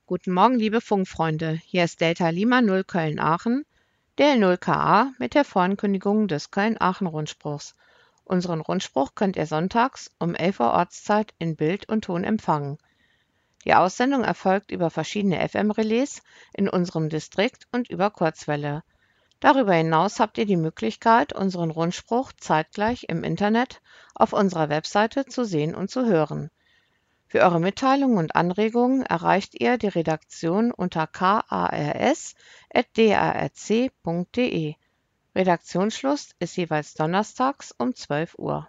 Guten Morgen, liebe Funkfreunde. Hier ist Delta Lima 0 Köln-Aachen, DL0KA mit der Vorankündigung des Köln-Aachen-Rundspruchs. Unseren Rundspruch könnt ihr sonntags um 11 Uhr Ortszeit in Bild und Ton empfangen. Die Aussendung erfolgt über verschiedene FM-Relais in unserem Distrikt und über Kurzwelle. Darüber hinaus habt ihr die Möglichkeit, unseren Rundspruch zeitgleich im Internet auf unserer Webseite zu sehen und zu hören. Für eure Mitteilungen und Anregungen erreicht ihr die Redaktion unter kars@drc.de. Redaktionsschluss ist jeweils donnerstags um 12 Uhr.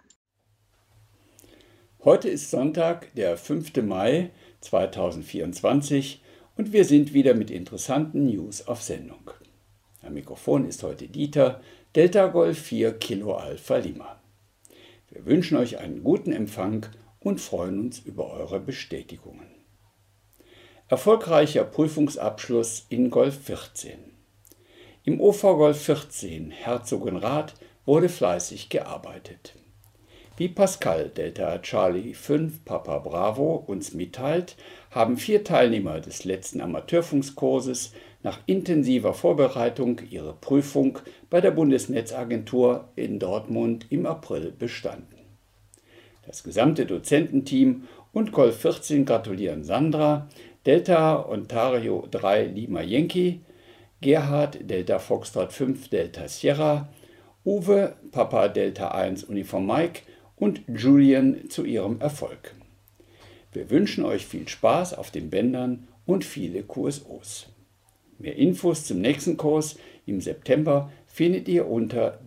Heute ist Sonntag, der 5. Mai 2024 und wir sind wieder mit interessanten News auf Sendung. Am Mikrofon ist heute Dieter, Delta Golf 4 Kilo Alpha Lima. Wir wünschen euch einen guten Empfang und freuen uns über eure Bestätigungen. Erfolgreicher Prüfungsabschluss in Golf 14. Im OV Golf 14 Herzogenrath wurde fleißig gearbeitet. Wie Pascal Delta Charlie 5 Papa Bravo uns mitteilt, haben 4 Teilnehmer des letzten Amateurfunkkurses nach intensiver Vorbereitung ihre Prüfung bei der Bundesnetzagentur in Dortmund im April bestanden. Das gesamte Dozententeam und Golf 14 gratulieren Sandra, Delta Ontario 3 Lima Yankee, Gerhard Delta Foxtrot 5 Delta Sierra, Uwe Papa Delta 1 Uniform Mike und Julian zu ihrem Erfolg. Wir wünschen euch viel Spaß auf den Bändern und viele QSOs. Mehr Infos zum nächsten Kurs im September findet ihr unter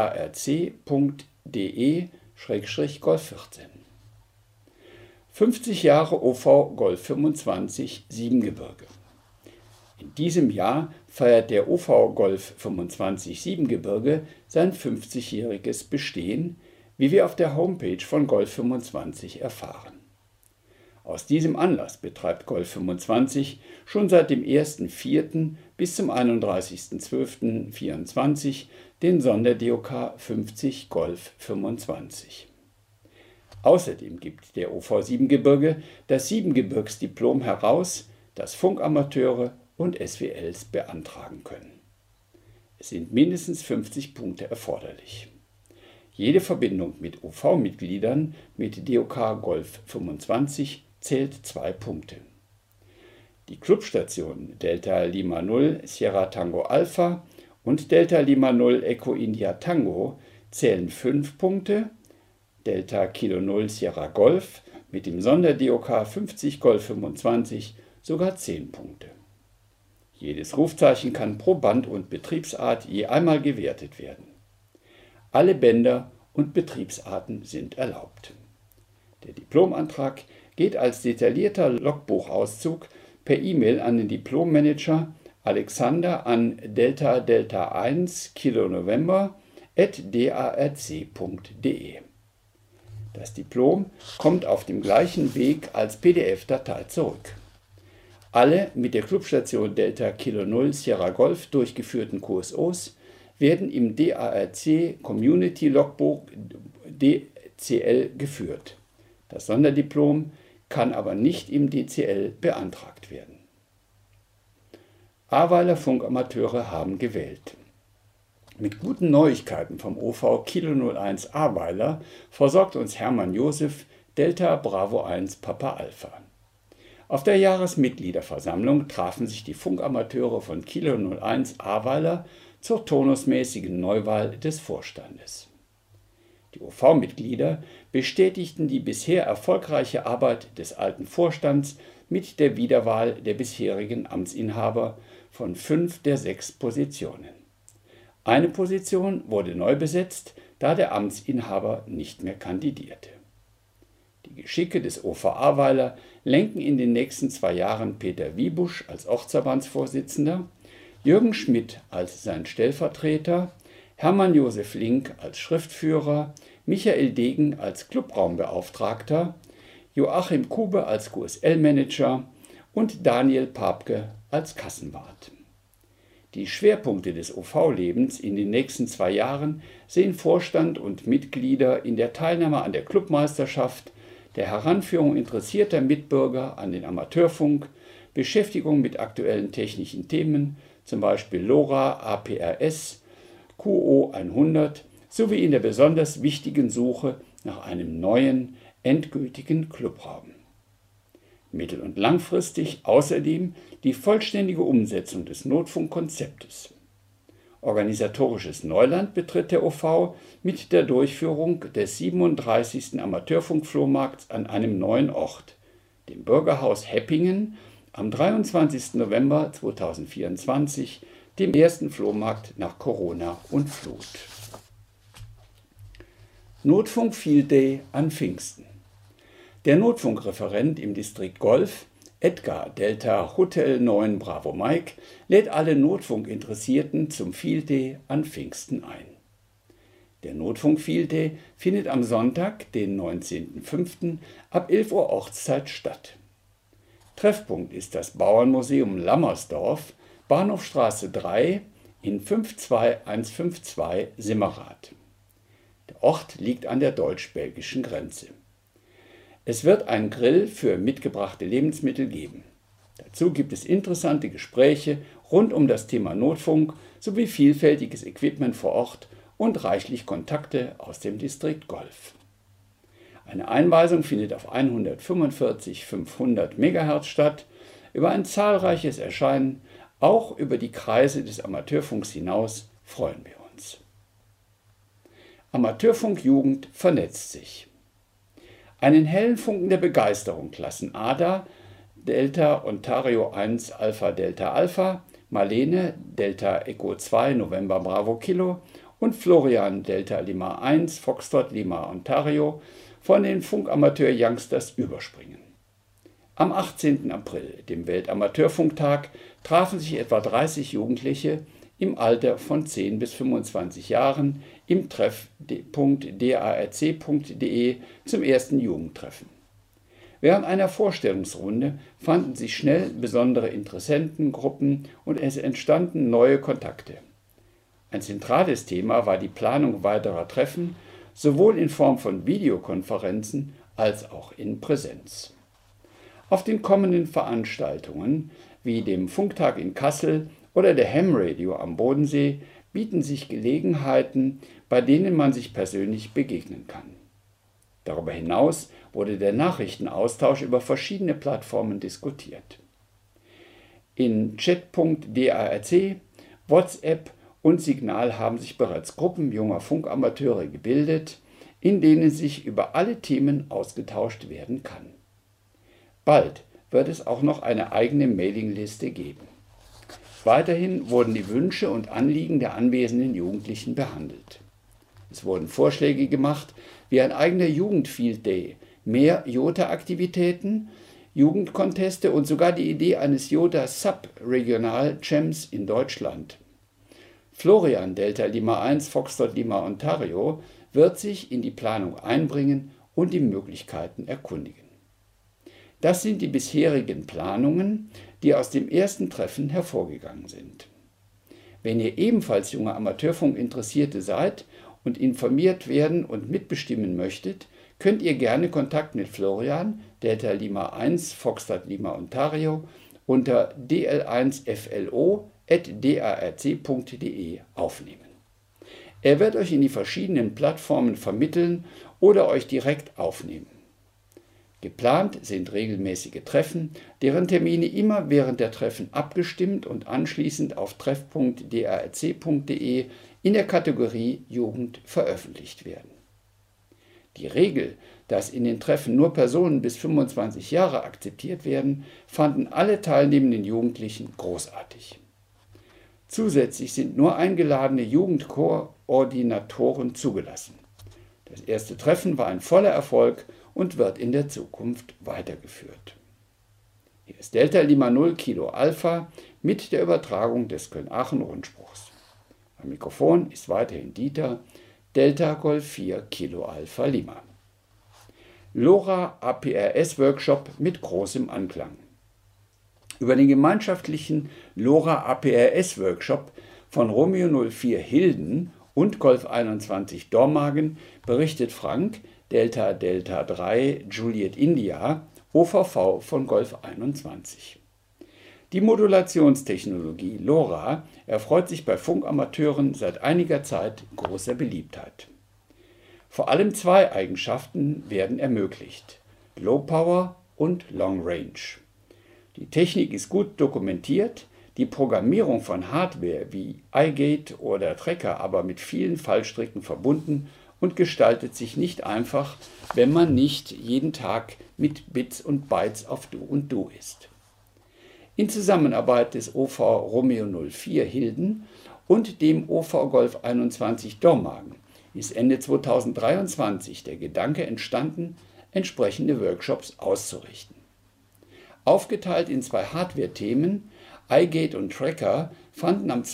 darc.de/Golf 14. 50 Jahre OV Golf 25 Siebengebirge. In diesem Jahr feiert der OV Golf 25 Siebengebirge sein 50-jähriges Bestehen, wie wir auf der Homepage von Golf 25 erfahren. Aus diesem Anlass betreibt Golf 25 schon seit dem 1.4. bis zum 31.12.24 den Sonder-DOK 50 Golf 25. Außerdem gibt der OV Siebengebirge das Siebengebirgsdiplom heraus, das Funkamateure und SWLs beantragen können. Es sind mindestens 50 Punkte erforderlich. Jede Verbindung mit OV-Mitgliedern mit DOK Golf 25 zählt 2 Punkte. Die Clubstationen Delta Lima 0 Sierra Tango Alpha und Delta Lima 0 Echo India Tango zählen 5 Punkte, Delta Kilo 0 Sierra Golf mit dem Sonder-DOK 50 Golf 25 sogar 10 Punkte. Jedes Rufzeichen kann pro Band und Betriebsart je einmal gewertet werden. Alle Bänder und Betriebsarten sind erlaubt. Der Diplomantrag geht als detaillierter Logbuchauszug per E-Mail an den Diplommanager Alexander an delta 1 Kilo November @darc.de. Das Diplom kommt auf dem gleichen Weg als PDF-Datei zurück. Alle mit der Clubstation Delta Kilo 0 Sierra Golf durchgeführten QSOs werden im DARC Community Logbuch DCL geführt. Das Sonderdiplom kann aber nicht im DCL beantragt werden. Ahrweiler Funkamateure haben gewählt. Mit guten Neuigkeiten vom OV Kilo 01 Ahrweiler versorgt uns Hermann Josef Delta Bravo 1 Papa Alpha. Auf der Jahresmitgliederversammlung trafen sich die Funkamateure von Kilo 01 Ahrweiler zur turnusmäßigen Neuwahl des Vorstandes. Die OV-Mitglieder bestätigten die bisher erfolgreiche Arbeit des alten Vorstands mit der Wiederwahl der bisherigen Amtsinhaber von 5 der 6 Positionen. Eine Position wurde neu besetzt, da der Amtsinhaber nicht mehr kandidierte. Die Geschicke des OV Ahrweiler lenken in den nächsten 2 Jahren Peter Wiebusch als Ortsverbandsvorsitzender, Jürgen Schmidt als sein Stellvertreter, Hermann Josef Link als Schriftführer, Michael Degen als Clubraumbeauftragter, Joachim Kube als QSL-Manager und Daniel Papke als Kassenwart. Die Schwerpunkte des OV-Lebens in den nächsten 2 Jahren sehen Vorstand und Mitglieder in der Teilnahme an der Clubmeisterschaft, der Heranführung interessierter Mitbürger an den Amateurfunk, Beschäftigung mit aktuellen technischen Themen, zum Beispiel LoRa, APRS, QO100, sowie in der besonders wichtigen Suche nach einem neuen, endgültigen Clubraum. Mittel- und langfristig außerdem die vollständige Umsetzung des Notfunkkonzeptes. Organisatorisches Neuland betritt der OV mit der Durchführung des 37. Amateurfunkflohmarkts an einem neuen Ort, dem Bürgerhaus Heppingen, am 23. November 2024, dem ersten Flohmarkt nach Corona und Flut. Notfunk Field Day an Pfingsten. Der Notfunkreferent im Distrikt Golf, Edgar Delta Hotel 9 Bravo Mike, lädt alle Notfunkinteressierten zum Field Day an Pfingsten ein. Der Notfunk Field Day findet am Sonntag, den 19.05. ab 11 Uhr Ortszeit statt. Treffpunkt ist das Bauernmuseum Lammersdorf, Bahnhofstraße 3 in 52152 Simmerath. Der Ort liegt an der deutsch-belgischen Grenze. Es wird einen Grill für mitgebrachte Lebensmittel geben. Dazu gibt es interessante Gespräche rund um das Thema Notfunk sowie vielfältiges Equipment vor Ort und reichlich Kontakte aus dem Distrikt Golf. Eine Einweisung findet auf 145.500 MHz statt. Über ein zahlreiches Erscheinen, auch über die Kreise des Amateurfunks hinaus, freuen wir uns. Amateurfunkjugend vernetzt sich. Einen hellen Funken der Begeisterung lassen Ada, Delta Ontario 1 Alpha Delta Alpha, Marlene, Delta Echo 2 November Bravo Kilo und Florian, Delta Lima 1 Foxtrot Lima Ontario, von den Funkamateur-Youngsters überspringen. Am 18. April, dem Weltamateurfunktag, trafen sich etwa 30 Jugendliche im Alter von 10 bis 25 Jahren im treff.darc.de zum ersten Jugendtreffen. Während einer Vorstellungsrunde fanden sich schnell besondere Interessentengruppen und es entstanden neue Kontakte. Ein zentrales Thema war die Planung weiterer Treffen, sowohl in Form von Videokonferenzen als auch in Präsenz. Auf den kommenden Veranstaltungen wie dem Funktag in Kassel oder der Ham Radio am Bodensee bieten sich Gelegenheiten, bei denen man sich persönlich begegnen kann. Darüber hinaus wurde der Nachrichtenaustausch über verschiedene Plattformen diskutiert. In Chat.darc, WhatsApp und Signal haben sich bereits Gruppen junger Funkamateure gebildet, in denen sich über alle Themen ausgetauscht werden kann. Bald wird es auch noch eine eigene Mailingliste geben. Weiterhin wurden die Wünsche und Anliegen der anwesenden Jugendlichen behandelt. Es wurden Vorschläge gemacht, wie ein eigener Jugendfield Day, mehr Jota-Aktivitäten, Jugendconteste und sogar die Idee eines Jota-Sub-Regional-Champs in Deutschland. Florian, Delta Lima 1 Foxtrot Lima Ontario, wird sich in die Planung einbringen und die Möglichkeiten erkundigen. Das sind die bisherigen Planungen, die aus dem ersten Treffen hervorgegangen sind. Wenn ihr ebenfalls junge Amateurfunkinteressierte seid und informiert werden und mitbestimmen möchtet, könnt ihr gerne Kontakt mit Florian, Delta Lima 1 Foxtrot Lima Ontario, unter dl1flo@darc.de aufnehmen. Er wird euch in die verschiedenen Plattformen vermitteln oder euch direkt aufnehmen. Geplant sind regelmäßige Treffen, deren Termine immer während der Treffen abgestimmt und anschließend auf treff.darc.de in der Kategorie Jugend veröffentlicht werden. Die Regel, dass in den Treffen nur Personen bis 25 Jahre akzeptiert werden, fanden alle teilnehmenden Jugendlichen großartig. Zusätzlich sind nur eingeladene Jugendkoordinatoren zugelassen. Das erste Treffen war ein voller Erfolg und wird in der Zukunft weitergeführt. Hier ist Delta Lima 0 Kilo Alpha mit der Übertragung des Köln-Aachen-Rundspruchs. Am Mikrofon ist weiterhin Dieter, Delta Golf 4 Kilo Alpha Lima. LoRa APRS Workshop mit großem Anklang. Über den gemeinschaftlichen LoRa APRS Workshop von Romeo 04 Hilden und Golf 21 Dormagen berichtet Frank, Delta Delta 3 Juliet India, OVV von Golf 21. Die Modulationstechnologie LoRa erfreut sich bei Funkamateuren seit einiger Zeit großer Beliebtheit. Vor allem zwei Eigenschaften werden ermöglicht: Low Power und Long Range. Die Technik ist gut dokumentiert, die Programmierung von Hardware wie iGate oder Tracker aber mit vielen Fallstricken verbunden und gestaltet sich nicht einfach, wenn man nicht jeden Tag mit Bits und Bytes auf Du und Du ist. In Zusammenarbeit des OV Romeo 04 Hilden und dem OV Golf 21 Dormagen ist Ende 2023 der Gedanke entstanden, entsprechende Workshops auszurichten. Aufgeteilt in zwei Hardware-Themen, iGate und Tracker, fanden am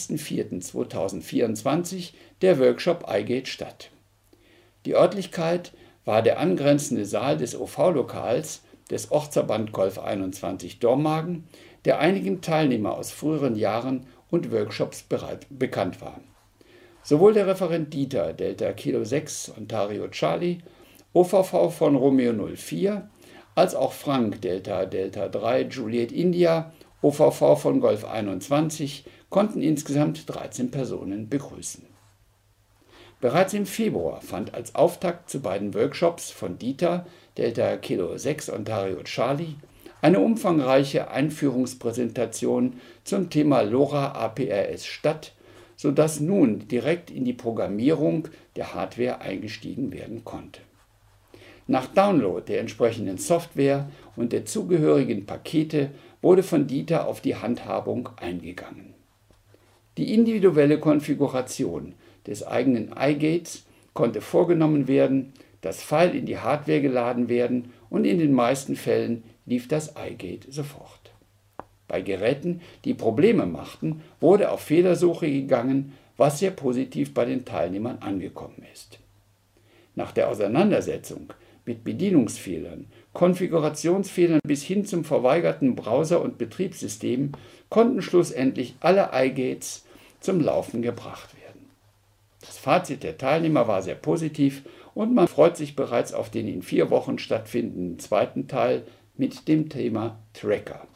20.04.2024 der Workshop iGate statt. Die Örtlichkeit war der angrenzende Saal des OV-Lokals des Ortsverband Golf 21 Dormagen, der einigen Teilnehmer aus früheren Jahren und Workshops bekannt war. Sowohl der Referent Dieter Delta Kilo 6 Ontario Charlie, OVV von Romeo 04, als auch Frank Delta Delta 3 Juliet India, OVV von Golf 21, konnten insgesamt 13 Personen begrüßen. Bereits im Februar fand als Auftakt zu beiden Workshops von Dieter Delta Kilo 6 Ontario Charlie eine umfangreiche Einführungspräsentation zum Thema LoRa APRS statt, sodass nun direkt in die Programmierung der Hardware eingestiegen werden konnte. Nach Download der entsprechenden Software und der zugehörigen Pakete wurde von Dieter auf die Handhabung eingegangen. Die individuelle Konfiguration des eigenen iGates konnte vorgenommen werden, das File in die Hardware geladen werden und in den meisten Fällen lief das iGate sofort. Bei Geräten, die Probleme machten, wurde auf Fehlersuche gegangen, was sehr positiv bei den Teilnehmern angekommen ist. Nach der Auseinandersetzung mit Bedienungsfehlern, Konfigurationsfehlern bis hin zum verweigerten Browser und Betriebssystem konnten schlussendlich alle iGates zum Laufen gebracht werden. Das Fazit der Teilnehmer war sehr positiv und man freut sich bereits auf den in 4 Wochen stattfindenden zweiten Teil mit dem Thema Tracker.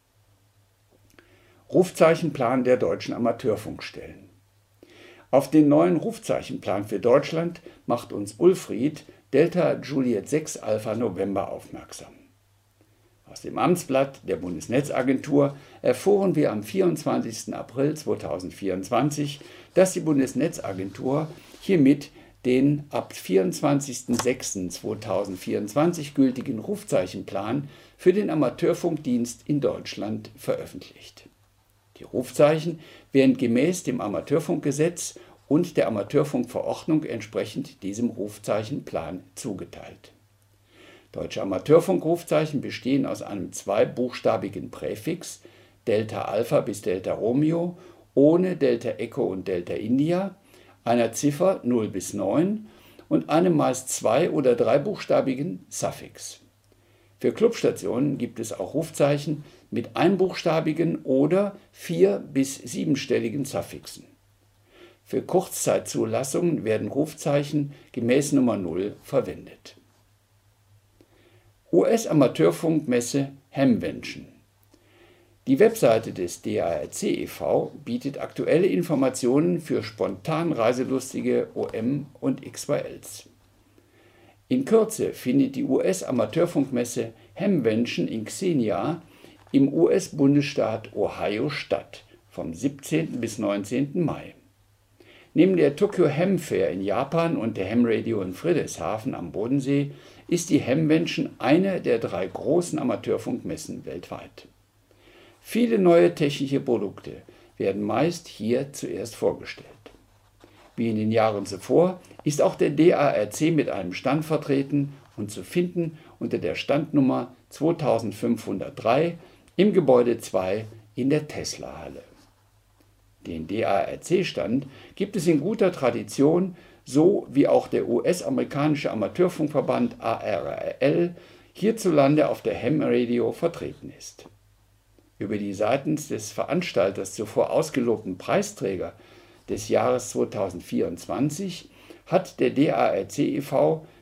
Rufzeichenplan der deutschen Amateurfunkstellen. Auf den neuen Rufzeichenplan für Deutschland macht uns Ulfried Delta Juliet 6 Alpha November aufmerksam. Aus dem Amtsblatt der Bundesnetzagentur erfuhren wir am 24. April 2024, dass die Bundesnetzagentur hiermit den ab 24.06.2024 gültigen Rufzeichenplan für den Amateurfunkdienst in Deutschland veröffentlicht. Die Rufzeichen werden gemäß dem Amateurfunkgesetz und der Amateurfunkverordnung entsprechend diesem Rufzeichenplan zugeteilt. Deutsche Amateurfunkrufzeichen bestehen aus einem zweibuchstabigen Präfix Delta Alpha bis Delta Romeo ohne Delta Echo und Delta India, einer Ziffer 0 bis 9 und einem meist zwei- oder dreibuchstabigen Suffix. Für Clubstationen gibt es auch Rufzeichen mit einbuchstabigen oder 4- bis 7-stelligen Suffixen. Für Kurzzeitzulassungen werden Rufzeichen gemäß Nummer 0 verwendet. US-Amateurfunkmesse Hemvention. Die Webseite des DARC e.V. bietet aktuelle Informationen für spontan reiselustige OM und XYLs. In Kürze findet die US-Amateurfunkmesse Hemvention in Xenia im US-Bundesstaat Ohio statt, vom 17. bis 19. Mai. Neben der Tokyo Ham Fair in Japan und der Ham Radio in Friedrichshafen am Bodensee ist die Hemvention eine der 3 großen Amateurfunkmessen weltweit. Viele neue technische Produkte werden meist hier zuerst vorgestellt. Wie in den Jahren zuvor ist auch der DARC mit einem Stand vertreten und zu finden unter der Standnummer 2503 im Gebäude 2 in der Tesla-Halle. Den DARC-Stand gibt es in guter Tradition, so wie auch der US-amerikanische Amateurfunkverband ARRL hierzulande auf der Ham Radio vertreten ist. Über die seitens des Veranstalters zuvor ausgelobten Preisträger des Jahres 2024 hat der DARC e.V.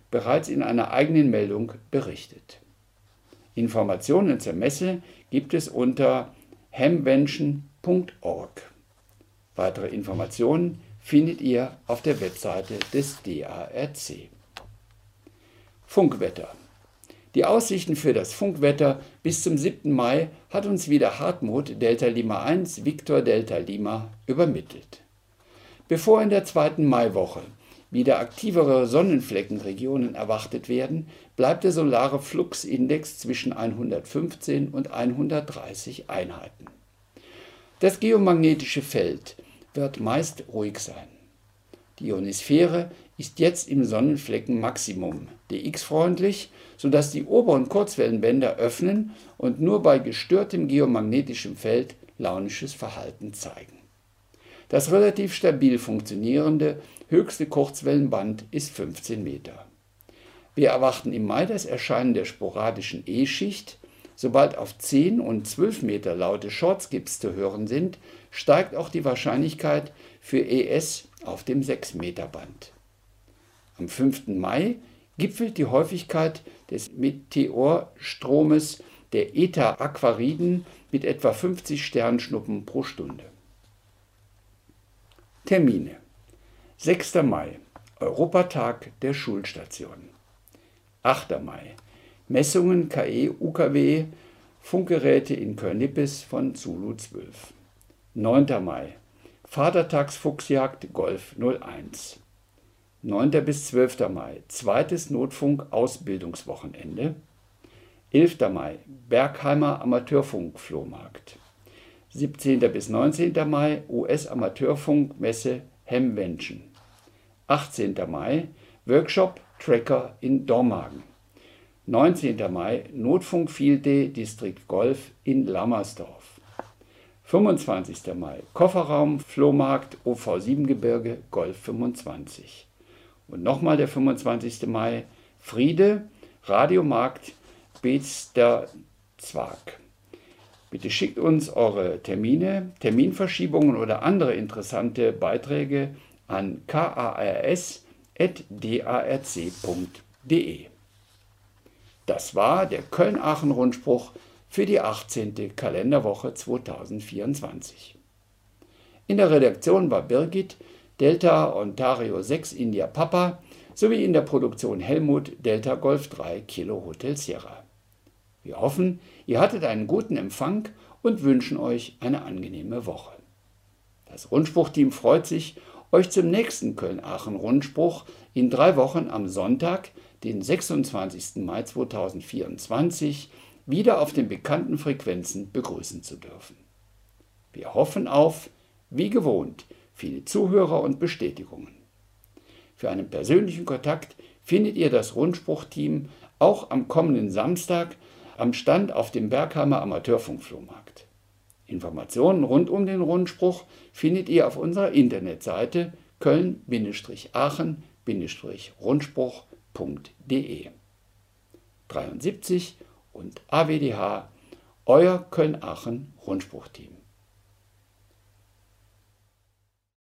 bereits in einer eigenen Meldung berichtet. Informationen zur Messe gibt es unter hamvention.org. Weitere Informationen findet ihr auf der Webseite des DARC. Funkwetter. Die Aussichten für das Funkwetter bis zum 7. Mai hat uns wieder Hartmut Delta Lima 1 Victor Delta Lima übermittelt. Bevor in der 2. Maiwoche wieder aktivere Sonnenfleckenregionen erwartet werden, bleibt der solare Fluxindex zwischen 115 und 130 Einheiten. Das geomagnetische Feld wird meist ruhig sein. Die Ionosphäre ist jetzt im Sonnenfleckenmaximum, dx-freundlich, sodass die oberen Kurzwellenbänder öffnen und nur bei gestörtem geomagnetischem Feld launisches Verhalten zeigen. Das relativ stabil funktionierende höchste Kurzwellenband ist 15 Meter. Wir erwarten im Mai das Erscheinen der sporadischen E-Schicht. Sobald auf 10 und 12 Meter laute Shortskips zu hören sind, steigt auch die Wahrscheinlichkeit für ES auf dem 6 Meter Band. Am 5. Mai gipfelt die Häufigkeit des Meteorstromes der Eta-Aquariden mit etwa 50 Sternschnuppen pro Stunde. Termine: 6. Mai Europatag der Schulstation. 8. Mai Messungen KE-UKW Funkgeräte in Köln-Nippes von Zulu 12. 9. Mai Vatertagsfuchsjagd Golf 01. 9. bis 12. Mai zweites Notfunk-Ausbildungswochenende. 11. Mai Bergheimer Amateurfunk-Flohmarkt. 17. bis 19. Mai US-Amateurfunkmesse Hamvention. 18. Mai Workshop Tracker in Dormagen. 19. Mai Notfunk Field Day Distrikt Golf in Lammersdorf. 25. Mai Kofferraum Flohmarkt OV7-Gebirge Golf 25. Und nochmal der 25. Mai Friede Radiomarkt Beester Zwag. Bitte schickt uns eure Termine, Terminverschiebungen oder andere interessante Beiträge an kars@darc.de. Das war der Köln-Aachen-Rundspruch für die 18. Kalenderwoche 2024. In der Redaktion war Birgit, Delta Ontario 6 India Papa, sowie in der Produktion Helmut, Delta Golf 3 Kilo Hotel Sierra. Wir hoffen, ihr hattet einen guten Empfang und wünschen euch eine angenehme Woche. Das Rundspruchteam freut sich, euch zum nächsten Köln-Aachen-Rundspruch in 3 Wochen am Sonntag, den 26. Mai 2024, wieder auf den bekannten Frequenzen begrüßen zu dürfen. Wir hoffen auf, wie gewohnt, viele Zuhörer und Bestätigungen. Für einen persönlichen Kontakt findet ihr das Rundspruchteam auch am kommenden Samstag am Stand auf dem Bergheimer Amateurfunkflohmarkt. Informationen rund um den Rundspruch findet ihr auf unserer Internetseite köln-aachen-rundspruch.de. 73 und AWDH, euer Köln-Aachen-Rundspruchteam.